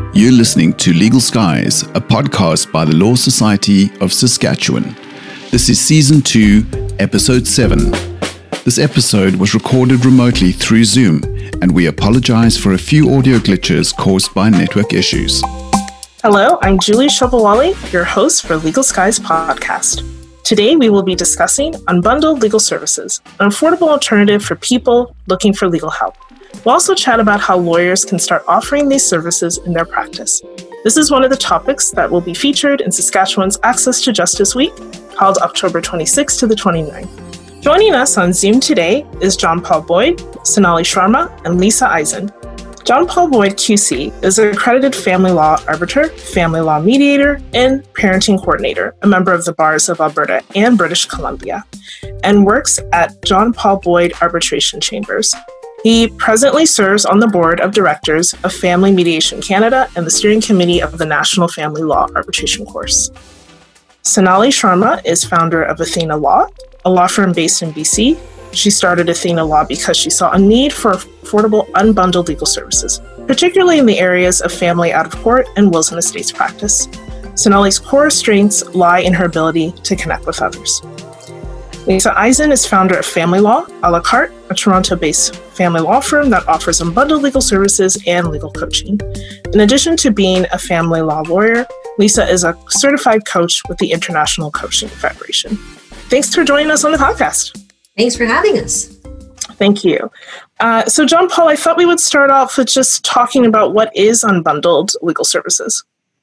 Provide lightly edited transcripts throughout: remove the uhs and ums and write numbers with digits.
You're listening to Legal Skies, a podcast by the Law Society of Saskatchewan. This is Season 2, Episode 7. This episode was recorded remotely through Zoom, and we apologize for a few audio glitches caused by network issues. Hello, I'm Julie Shovalwali, your host for Legal Skies podcast. Today we will be discussing unbundled legal services, an affordable alternative for people looking for legal help. We'll also chat about how lawyers can start offering these services in their practice. This is one of the topics that will be featured in Saskatchewan's Access to Justice Week, held October 26th to the 29th. Joining us on Zoom today is John Paul Boyd, Sonali Sharma, and Lisa Eisen. John Paul Boyd QC is an accredited family law arbiter, family law mediator, and parenting coordinator, a member of the bars of Alberta and British Columbia, and works at John Paul Boyd Arbitration Chambers. He presently serves on the board of directors of Family Mediation Canada and the steering committee of the National Family Law Arbitration Course. Sonali Sharma is founder of Athena Law, a law firm based in BC. She started Athena Law because she saw a need for affordable, unbundled legal services, particularly in the areas of family out-of-court and wills and estates practice. Sonali's core strengths lie in her ability to connect with others. Lisa Eisen is founder of Family Law, a la carte, a Toronto-based family law firm that offers unbundled legal services and legal coaching. In addition to being a family law lawyer, Lisa is a certified coach with the International Coaching Federation. Thanks for joining us on the podcast. Thanks for having us. Thank you. So John Paul, I thought we would start off with just talking about what is unbundled legal services.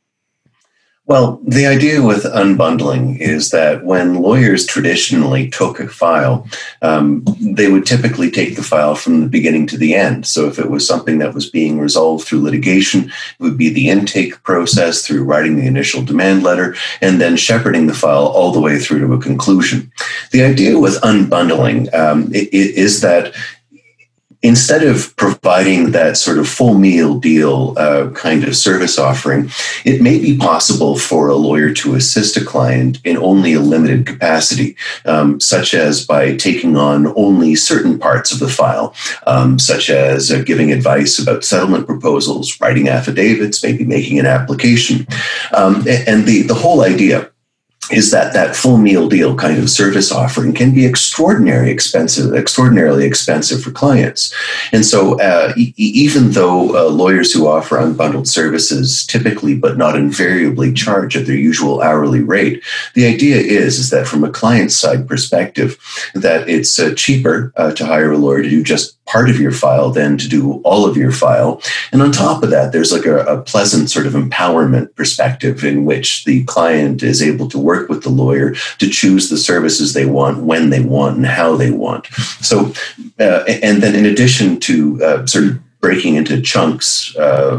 Well, the idea with unbundling is that when lawyers traditionally took a file, they would typically take the file from the beginning to the end. So if it was something that was being resolved through litigation, it would be the intake process through writing the initial demand letter and then shepherding the file all the way through to a conclusion. The idea with unbundling is that instead of providing that sort of full meal deal kind of service offering, it may be possible for a lawyer to assist a client in only a limited capacity, such as by taking on only certain parts of the file, such as giving advice about settlement proposals, writing affidavits, maybe making an application. And the whole idea is that full meal deal kind of service offering can be extraordinarily expensive for clients. And so even though lawyers who offer unbundled services typically but not invariably charge at their usual hourly rate, the idea is that from a client side perspective, that it's cheaper to hire a lawyer to do just part of your file than to do all of your file. And on top of that, there's like a pleasant sort of empowerment perspective in which the client is able to work with the lawyer to choose the services they want, when they want, and how they want. So, and then in addition to sort of breaking into chunks,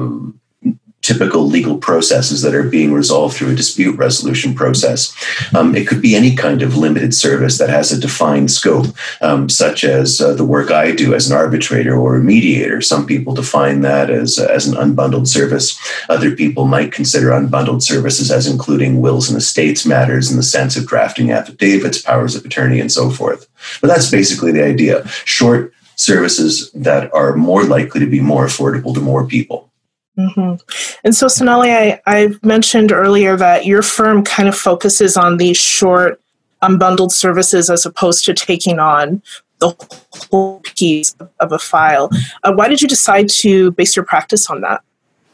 typical legal processes that are being resolved through a dispute resolution process. It could be any kind of limited service that has a defined scope, such as the work I do as an arbitrator or a mediator. Some people define that as an unbundled service. Other people might consider unbundled services as including wills and estates matters in the sense of drafting affidavits, powers of attorney, and so forth. But that's basically the idea. Short services that are more likely to be more affordable to more people. Mm-hmm. And so, Sonali, I mentioned earlier that your firm kind of focuses on these short, unbundled services as opposed to taking on the whole piece of a file. Why did you decide to base your practice on that?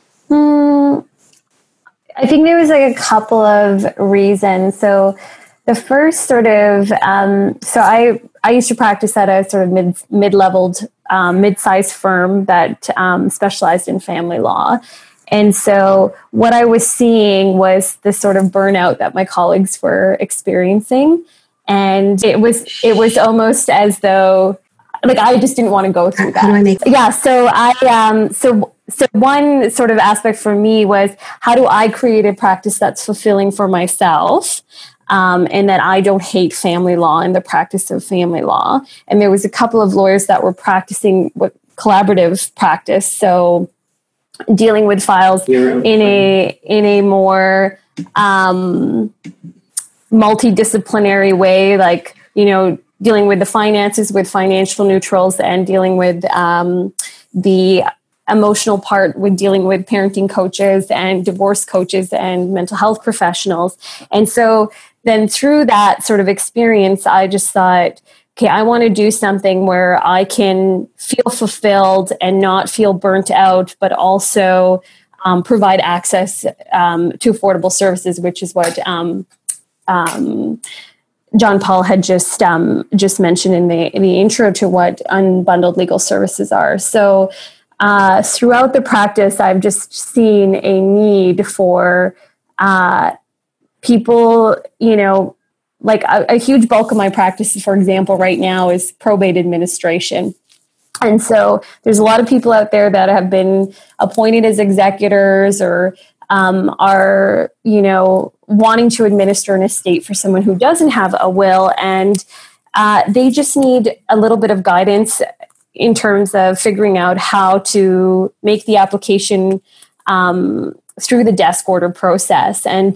I think there was like a couple of reasons. So the first sort of, so I used to practice at a sort of mid-leveled, mid-sized firm that specialized in family law. And so what I was seeing was the sort of burnout that my colleagues were experiencing. And it was almost as though, like, I just didn't want to go through that. How do I make that? Yeah, so one sort of aspect for me was, how do I create a practice that's fulfilling for myself? And that I don't hate family law and the practice of family law. And there was a couple of lawyers that were practicing what collaborative practice, so dealing with files in a more multidisciplinary way, like, you know, dealing with the finances with financial neutrals and dealing with the emotional part with dealing with parenting coaches and divorce coaches and mental health professionals. And so then through that sort of experience, I just thought, okay, I want to do something where I can feel fulfilled and not feel burnt out, but also provide access to affordable services, which is what John Paul had just mentioned in the intro to what unbundled legal services are. So throughout the practice, I've just seen a need for people, like a huge bulk of my practice, for example, right now is probate administration. And so there's a lot of people out there that have been appointed as executors or are, wanting to administer an estate for someone who doesn't have a will. And they just need a little bit of guidance in terms of figuring out how to make the application through the desk order process. And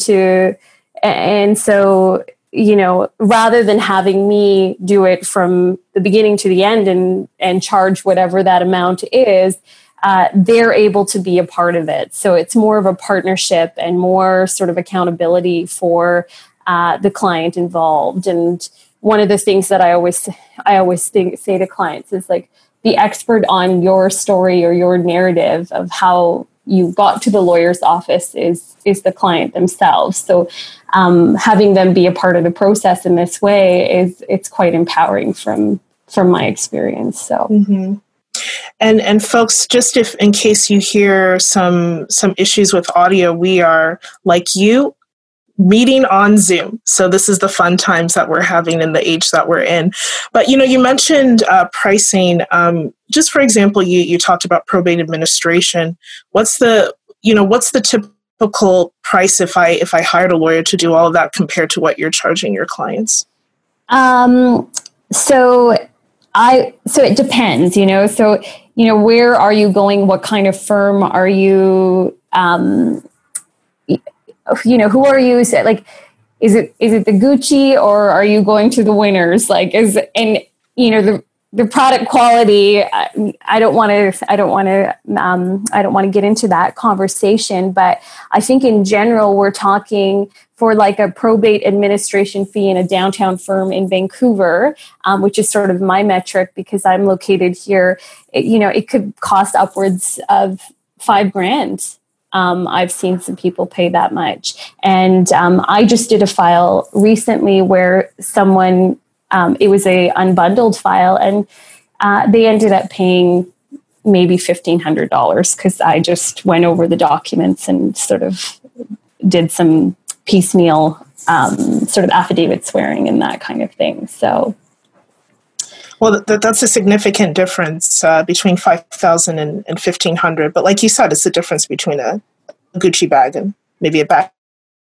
so, rather than having me do it from the beginning to the end and charge whatever that amount is, they're able to be a part of it. So it's more of a partnership and more sort of accountability for the client involved. And one of the things that I always say to clients is like, the expert on your story or your narrative of how you got to the lawyer's office is the client themselves. So having them be a part of the process in this way it's quite empowering from my experience. So. Mm-hmm. And folks, just in case you hear some issues with audio, we are, like you, meeting on Zoom. So this is the fun times that we're having in the age that we're in. But, you mentioned pricing. Just for example, you talked about probate administration. What's the typical price if I hired a lawyer to do all of that compared to what you're charging your clients? So it depends, so, where are you going? What kind of firm are you, who are you? Like, is it the Gucci or are you going to the winners? Like, the product quality, I don't want to get into that conversation, but I think in general, we're talking for like a probate administration fee in a downtown firm in Vancouver, which is sort of my metric because I'm located here. It could cost upwards of $5,000. I've seen some people pay that much. And I just did a file recently where someone, it was a unbundled file, and they ended up paying maybe $1,500 because I just went over the documents and sort of did some piecemeal sort of affidavit swearing and that kind of thing. So. Well, that's a significant difference between $5,000 and $1,500. But like you said, it's the difference between a Gucci bag and maybe a bag.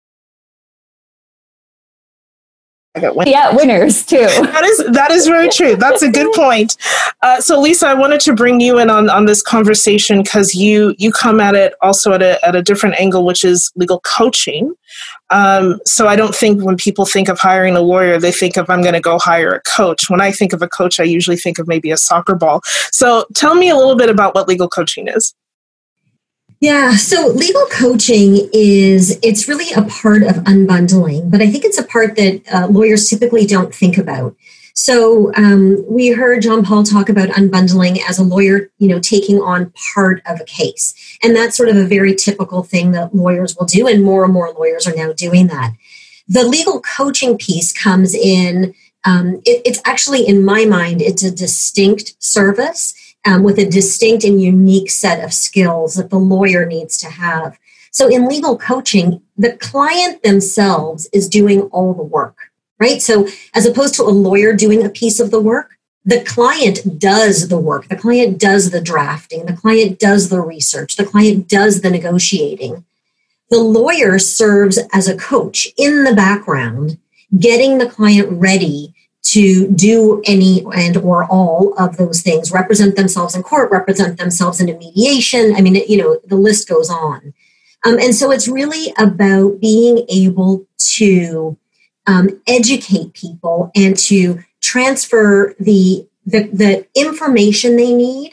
Yeah, winners too. That is very true. That's a good point. So Lisa, I wanted to bring you in on this conversation because you come at it also at a different angle, which is legal coaching. So I don't think when people think of hiring a lawyer, they think of, I'm going to go hire a coach. When I think of a coach, I usually think of maybe a soccer ball. So tell me a little bit about what legal coaching is. Yeah, so legal coaching it's really a part of unbundling, but I think it's a part that lawyers typically don't think about. So we heard John Paul talk about unbundling as a lawyer, taking on part of a case. And that's sort of a very typical thing that lawyers will do, and more lawyers are now doing that. The legal coaching piece comes in, it's actually, in my mind, it's a distinct service with a distinct and unique set of skills that the lawyer needs to have. So in legal coaching, the client themselves is doing all the work, right? So as opposed to a lawyer doing a piece of the work, the client does the work. The client does the drafting. The client does the research. The client does the negotiating. The lawyer serves as a coach in the background, getting the client ready to do any and or all of those things, represent themselves in court, represent themselves in a mediation. I mean, the list goes on. And so it's really about being able to educate people and to transfer the information they need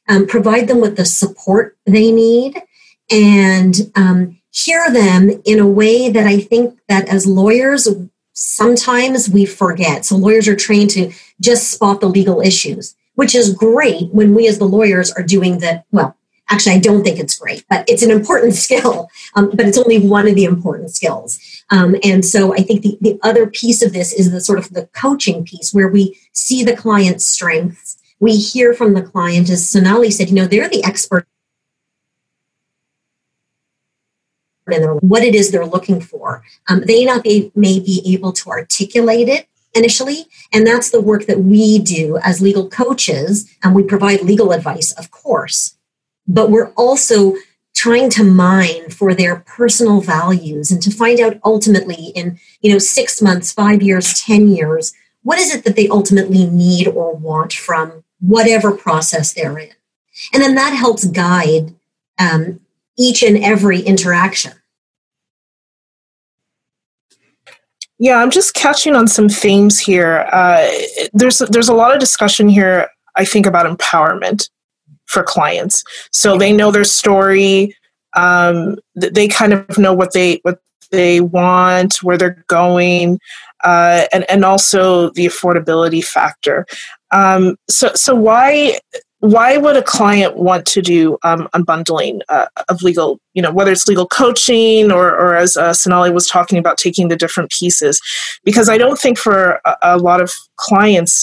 provide them with the support they need, and hear them in a way that I think that as lawyers, sometimes we forget. So lawyers are trained to just spot the legal issues, which is great when we as the lawyers are doing that. Well, actually, I don't think it's great, but it's an important skill, but it's only one of the important skills. And so I think the other piece of this is the sort of the coaching piece where we see the client's strengths. We hear from the client, as Sonali said, they're the expert in what it is they're looking for. They may be able to articulate it initially, and that's the work that we do as legal coaches, and we provide legal advice, of course, but we're also trying to mine for their personal values and to find out ultimately in 6 months, 5 years, 10 years, what is it that they ultimately need or want from whatever process they're in. And then that helps guide each and every interaction. Yeah, I'm just catching on some themes here. There's a lot of discussion here, I think, about empowerment for clients. So they know their story. They kind of know what they want, where they're going, and also the affordability factor. So why would a client want to do unbundling of legal, whether it's legal coaching or as Sonali was talking about, taking the different pieces? Because I don't think for a lot of clients,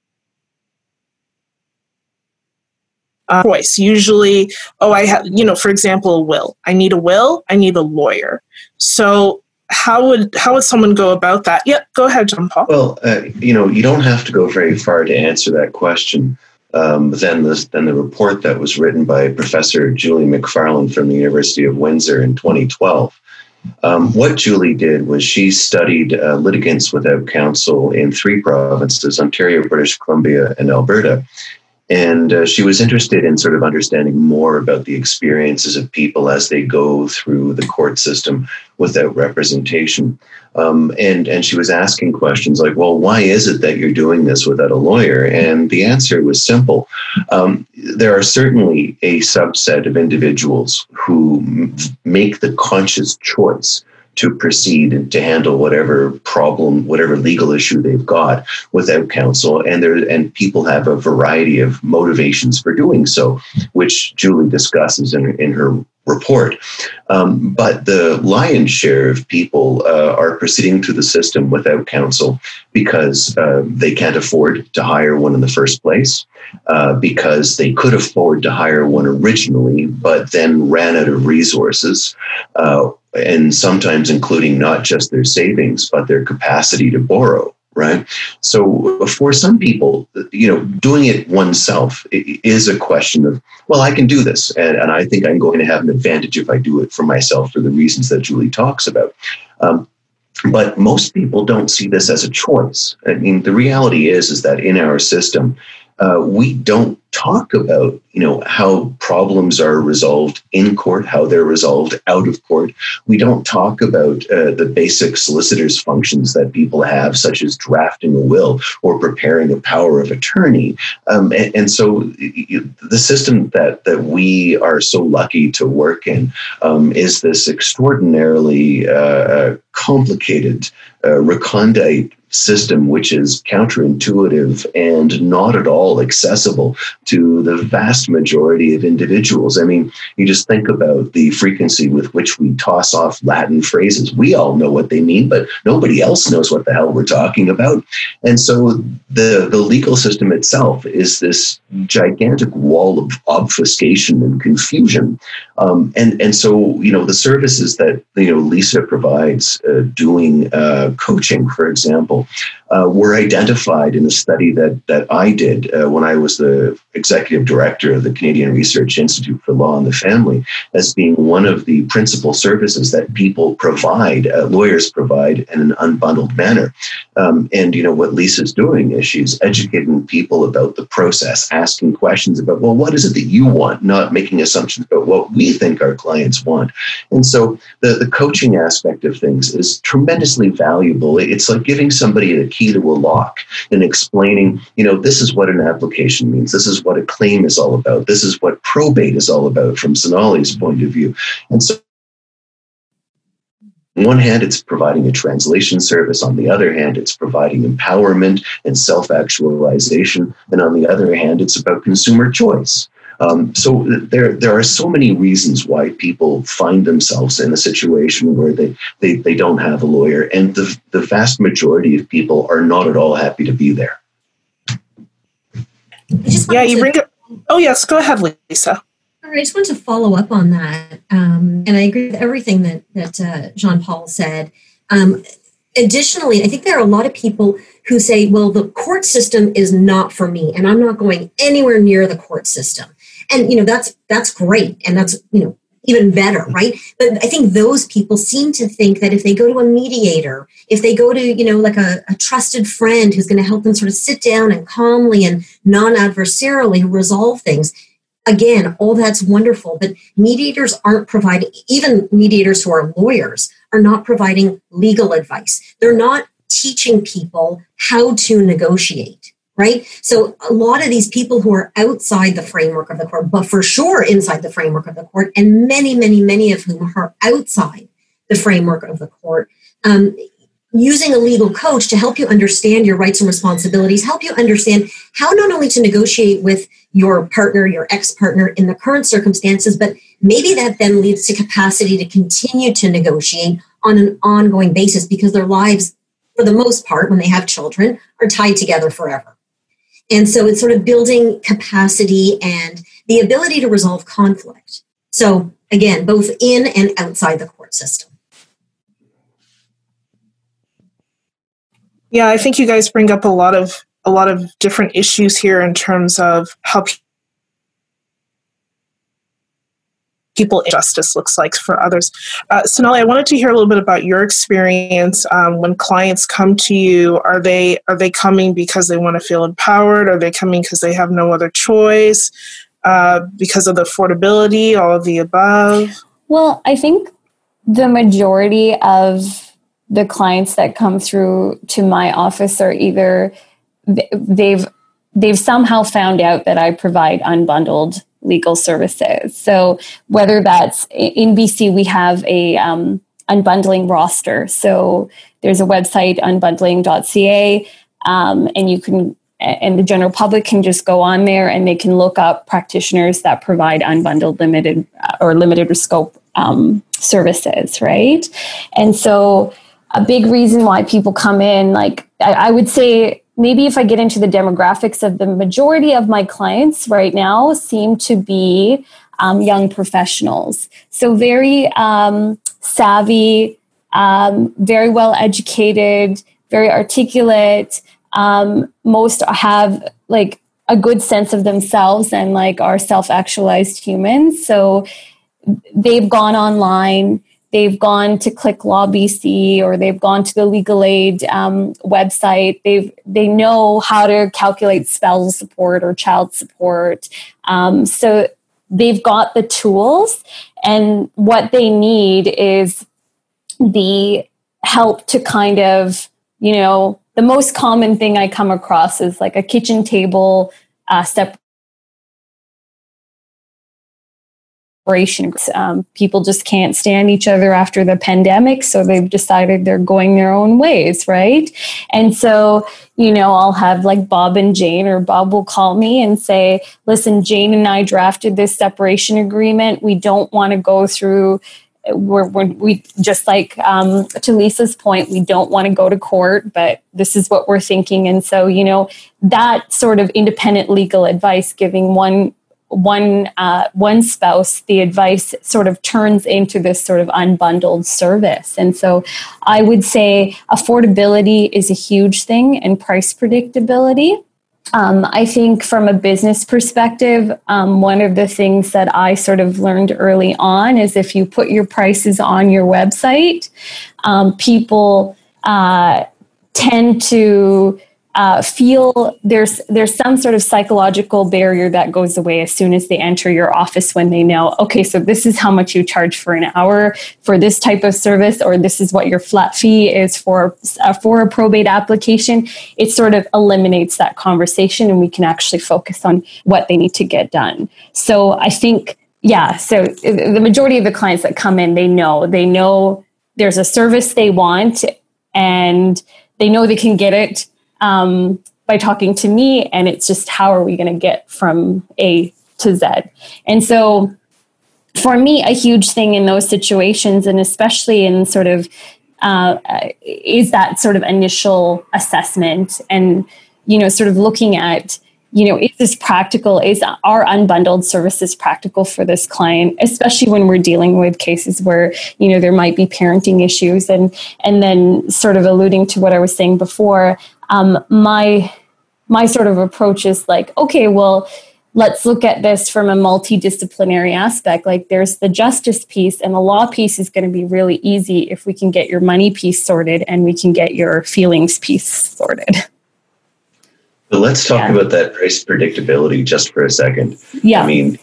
choice. Usually, I have, for example, a will. I need a will. I need a lawyer. So how would someone go about that? Yeah, go ahead, John Paul. Well, you don't have to go very far to answer that question. Then the report that was written by Professor Julie McFarland from the University of Windsor in 2012. What Julie did was she studied litigants without counsel in 3 provinces, Ontario, British Columbia, and Alberta. And she was interested in sort of understanding more about the experiences of people as they go through the court system without representation. And she was asking questions like, well, why is it that you're doing this without a lawyer? And the answer was simple. There are certainly a subset of individuals who make the conscious choice to proceed and to handle whatever problem, whatever legal issue they've got without counsel. And people have a variety of motivations for doing so, which Julie discusses in her report. But the lion's share of people are proceeding through the system without counsel because they can't afford to hire one in the first place, because they could afford to hire one originally, but then ran out of resources, and sometimes including not just their savings, but their capacity to borrow, right? So for some people, doing it oneself is a question of, well, I can do this, and I think I'm going to have an advantage if I do it for myself for the reasons that Julie talks about. But most people don't see this as a choice. I mean, the reality is that in our system, we don't talk about, how problems are resolved in court, how they're resolved out of court. We don't talk about the basic solicitor's functions that people have, such as drafting a will or preparing a power of attorney. And so the system that we are so lucky to work in is this extraordinarily complicated, recondite system, which is counterintuitive and not at all accessible to the vast majority of individuals. I mean, you just think about the frequency with which we toss off Latin phrases. We all know what they mean, but nobody else knows what the hell we're talking about. And so the legal system itself is this gigantic wall of obfuscation and confusion. And so, the services that, Lisa provides doing coaching, for example, were identified in a study that I did when I was the executive director of the Canadian Research Institute for Law and the Family as being one of the principal services that people provide, lawyers provide in an unbundled manner. And what Lisa's doing is she's educating people about the process, asking questions about, well, what is it that you want, not making assumptions about what we think our clients want. And so the coaching aspect of things is tremendously valuable. It's like giving somebody a key to a lock and explaining, this is what an application means. This is what a claim is all about. This is what probate is all about from Sonali's point of view. And so on one hand, it's providing a translation service. On the other hand, it's providing empowerment and self-actualization. And on the other hand, it's about consumer choice. So there are so many reasons why people find themselves in a situation where they don't have a lawyer. And the vast majority of people are not at all happy to be there. Oh, yes, go ahead, Lisa. I just want to follow up on that. And I agree with everything that Jean-Paul said. Additionally, I think there are a lot of people who say, well, the court system is not for me, and I'm not going anywhere near the court system. And, that's great. And that's, even better, right? But I think those people seem to think that if they go to a mediator, if they go to, like a trusted friend who's going to help them sort of sit down and calmly and non-adversarially resolve things, again, all that's wonderful, but mediators aren't providing, even mediators who are lawyers are not providing legal advice. They're not teaching people how to negotiate, right? So a lot of these people who are outside the framework of the court, but for sure inside the framework of the court, and many, many, many of whom are outside the framework of the court, using a legal coach to help you understand your rights and responsibilities, help you understand how not only to negotiate with your partner, your ex-partner in the current circumstances, but maybe that then leads to capacity to continue to negotiate on an ongoing basis because their lives, for the most part, when they have children, are tied together forever. And so it's sort of building capacity and the ability to resolve conflict. So again, both in and outside the court system. Yeah, I think you guys bring up a lot of different issues here in terms of how people justice looks like for others. Sonali, I wanted to hear a little bit about your experience when clients come to you. Are they coming because they want to feel empowered? Are they coming because they have no other choice? Because of the affordability, all of the above? Well, I think the majority of the clients that come through to my office are either they've somehow found out that I provide unbundled legal services. So whether that's in BC, we have a unbundling roster. So there's a website, unbundling.ca, and the general public can just go on there and they can look up practitioners that provide unbundled limited scope services, right? And so a big reason why people come in, like I would say, maybe if I get into the demographics of the majority of my clients right now seem to be young professionals. So very savvy, very well educated, very articulate. Most have like a good sense of themselves and like are self-actualized humans. So they've gone online. They've gone to Click Law BC or they've gone to the Legal Aid website. They know how to calculate spousal support or child support. So they've got the tools, and what they need is the help to kind of, the most common thing I come across is like a kitchen table separation. People just can't stand each other after the pandemic, so they've decided they're going their own ways, right? And so, I'll have like Bob and Jane, or Bob will call me and say, listen, Jane and I drafted this separation agreement. We don't want to go through, we just like to Lisa's point, we don't want to go to court, but this is what we're thinking. And so, that sort of independent legal advice, giving one spouse the advice, sort of turns into this sort of unbundled service. And so I would say affordability is a huge thing, and price predictability. I think from a business perspective, one of the things that I sort of learned early on is if you put your prices on your website, people tend to feel there's some sort of psychological barrier that goes away as soon as they enter your office, when they know, okay, so this is how much you charge for an hour for this type of service, or this is what your flat fee is for a probate application. It sort of eliminates that conversation, and we can actually focus on what they need to get done. So I think, so the majority of the clients that come in, they know there's a service they want, and they know they can get it by talking to me, and it's just, how are we going to get from A to Z? And so for me, a huge thing in those situations, and especially in sort of, is that sort of initial assessment, and, sort of looking at, is this practical? Is our unbundled services practical for this client, especially when we're dealing with cases where, there might be parenting issues, and then sort of alluding to what I was saying before, my sort of approach is like, okay, well, let's look at this from a multidisciplinary aspect. Like, there's the justice piece, and the law piece is going to be really easy if we can get your money piece sorted and we can get your feelings piece sorted. But let's talk about that price predictability just for a second. Yeah. We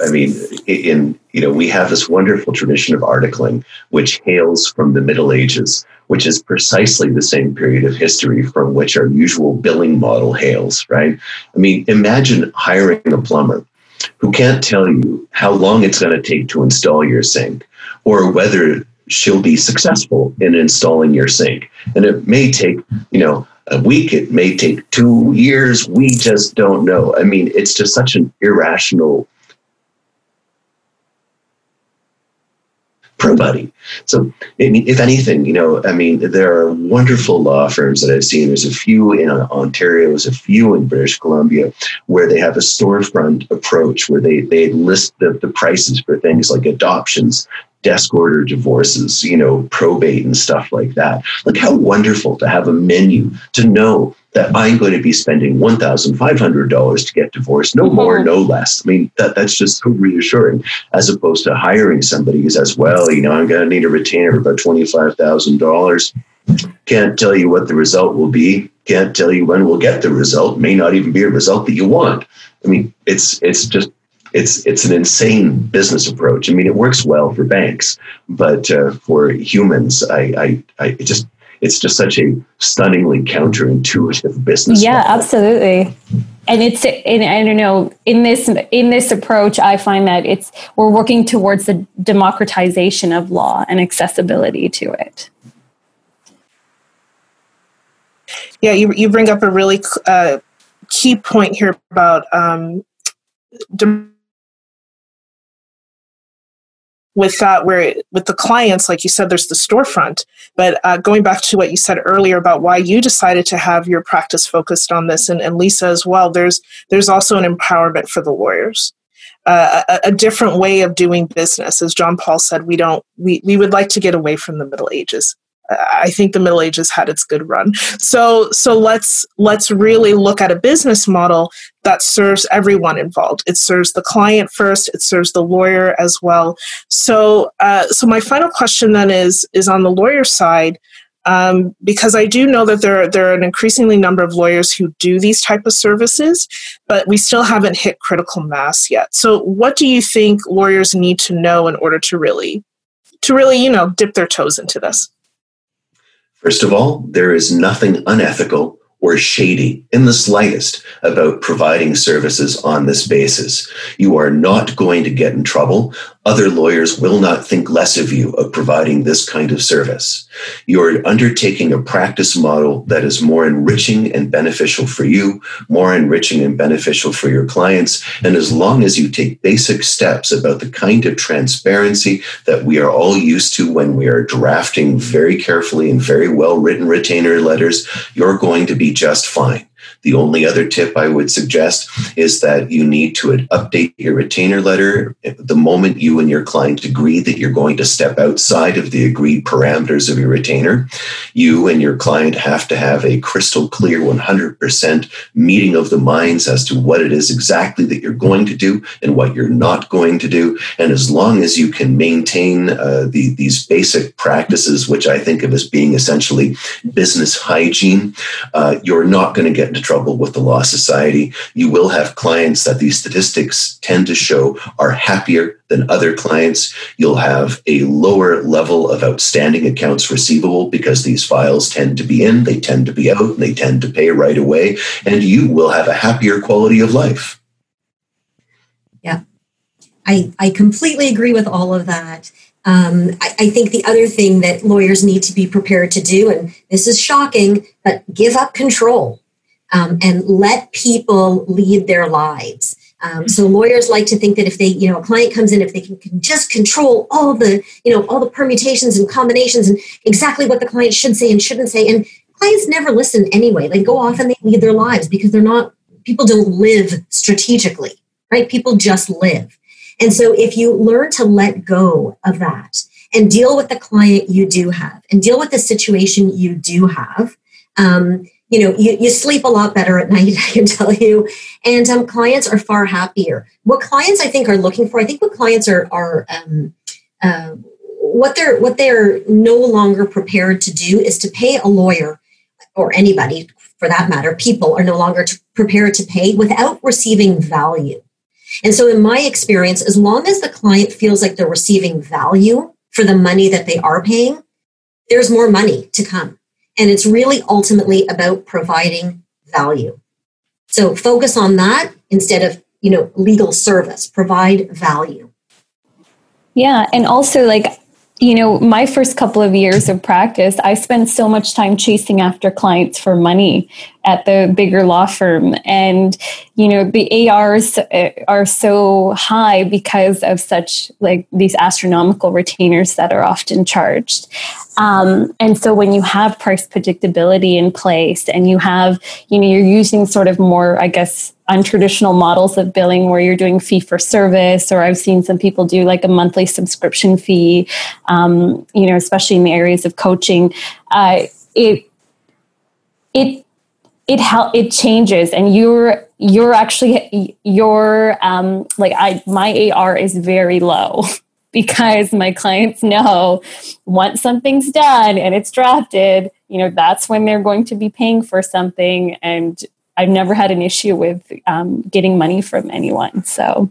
have this wonderful tradition of articling, which hails from the Middle Ages, which is precisely the same period of history from which our usual billing model hails, right? I mean, imagine hiring a plumber who can't tell you how long it's going to take to install your sink, or whether she'll be successful in installing your sink. And it may take, a week, it may take 2 years. We just don't know. I mean, it's just such an irrational buddy. So, I mean, if anything, there are wonderful law firms that I've seen. There's a few in Ontario, there's a few in British Columbia, where they have a storefront approach where they list the prices for things like adoptions, desk order divorces, probate and stuff like that. Like, how wonderful to have a menu, to know that I'm going to be spending $1,500 to get divorced, no more, no less. I mean, that's just so reassuring, as opposed to hiring somebody who says, well, I'm going to need a retainer of about $25,000. Can't tell you what the result will be. Can't tell you when we'll get the result. May not even be a result that you want. I mean, it's an insane business approach. I mean, it works well for banks, but for humans, it's just such a stunningly counterintuitive business model. Absolutely. And I don't know, in this approach, I find that we're working towards the democratization of law and accessibility to it. Yeah, you bring up a really key point here about with the clients, like you said, there's the storefront. But going back to what you said earlier about why you decided to have your practice focused on this, and Lisa as well, there's also an empowerment for the lawyers. A different way of doing business. As John Paul said, we would like to get away from the Middle Ages. I think the Middle Ages had its good run. So let's really look at a business model that serves everyone involved. It serves the client first. It serves the lawyer as well. So my final question then is on the lawyer side, because I do know that there are an increasingly number of lawyers who do these type of services, but we still haven't hit critical mass yet. So what do you think lawyers need to know in order to really dip their toes into this? First of all, there is nothing unethical or shady in the slightest about providing services on this basis. You are not going to get in trouble. Other lawyers will not think less of you of providing this kind of service. You're undertaking a practice model that is more enriching and beneficial for you, more enriching and beneficial for your clients. And as long as you take basic steps about the kind of transparency that we are all used to when we are drafting very carefully and very well-written retainer letters, you're going to be just fine. The only other tip I would suggest is that you need to update your retainer letter the moment you and your client agree that you're going to step outside of the agreed parameters of your retainer. You and your client have to have a crystal clear 100% meeting of the minds as to what it is exactly that you're going to do and what you're not going to do. And as long as you can maintain these basic practices, which I think of as being essentially business hygiene, you're not going to get into trouble with the Law Society. You will have clients that these statistics tend to show are happier than other clients. You'll have a lower level of outstanding accounts receivable because these files tend to be in, they tend to be out, and they tend to pay right away. And you will have a happier quality of life. Yeah, I completely agree with all of that. I think the other thing that lawyers need to be prepared to do, and this is shocking, but give up control and let people lead their lives. So lawyers like to think that if they, a client comes in, if they can just control all the permutations and combinations and exactly what the client should say and shouldn't say. And clients never listen anyway. They go off and they lead their lives because people don't live strategically, right? People just live. And so if you learn to let go of that and deal with the client you do have and deal with the situation you do have, you sleep a lot better at night, I can tell you. And clients are far happier. What clients I think are looking for, I think what clients what they're no longer prepared to do is to pay a lawyer, or anybody for that matter. People are no longer prepared to pay without receiving value. And so in my experience, as long as the client feels like they're receiving value for the money that they are paying, there's more money to come. And it's really ultimately about providing value. So focus on that instead of, legal service. Provide value. Yeah. And also my first couple of years of practice, I spent so much time chasing after clients for money at the bigger law firm. And, the ARs are so high because of such these astronomical retainers that are often charged. And so when you have price predictability in place and you have, you're using sort of more, I guess, untraditional models of billing where you're doing fee for service, or I've seen some people do a monthly subscription fee, especially in the areas of coaching, it changes, and my AR is very low because my clients know once something's done and it's drafted, that's when they're going to be paying for something. And I've never had an issue with getting money from anyone. So.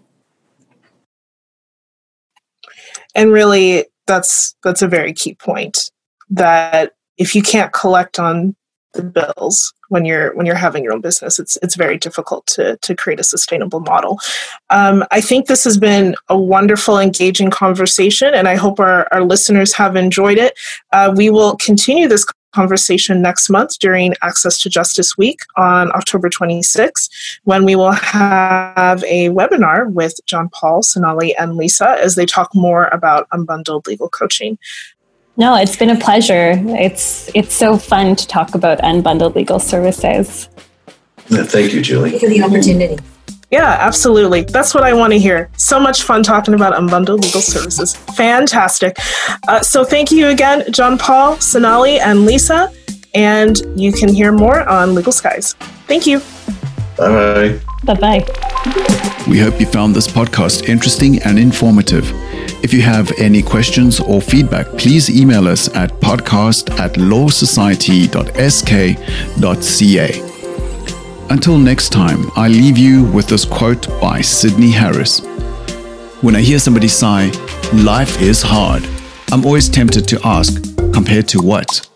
And really, that's a very key point, that if you can't collect on the bills when you're having your own business, it's very difficult to create a sustainable model. I think this has been a wonderful, engaging conversation, and I hope our listeners have enjoyed it. We will continue this conversation next month during Access to Justice Week on October 26th, when we will have a webinar with John Paul, Sonali, and Lisa as they talk more about unbundled legal coaching. No, it's been a pleasure. It's so fun to talk about unbundled legal services. Yeah, thank you, Julie. Thank you for the opportunity. Yeah, absolutely. That's what I want to hear. So much fun talking about unbundled legal services. Fantastic. So thank you again, John Paul, Sonali, and Lisa. And you can hear more on Legal Skies. Thank you. Bye-bye. Bye-bye. We hope you found this podcast interesting and informative. If you have any questions or feedback, please email us at podcast@lawsociety.sk.ca. Until next time, I leave you with this quote by Sidney Harris. When I hear somebody sigh, "Life is hard," I'm always tempted to ask, compared to what?